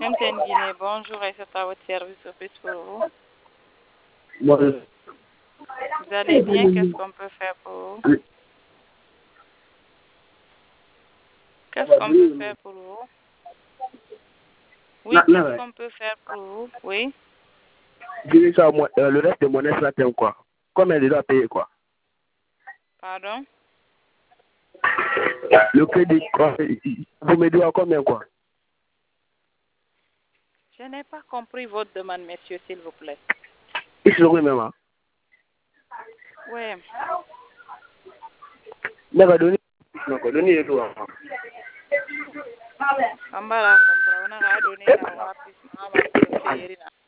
MTN Guinée, bonjour et c'est à votre service office pour vous. Bon, Vous allez bien? Qu'est-ce qu'on peut faire pour vous? Qu'est-ce qu'on peut faire pour vous? Oui, qu'est-ce qu'on peut faire pour vous? Oui. dis ça, le reste de mon là, c'est quoi? Combien je dois payer, quoi? Pardon? Le crédit, vous me devez combien, quoi? Je n'ai pas compris votre demande, monsieur, s'il vous plaît. Ici, oui, même. Oui. D'accord, donnez le tout. Ambara compra, on a donné la rapidement,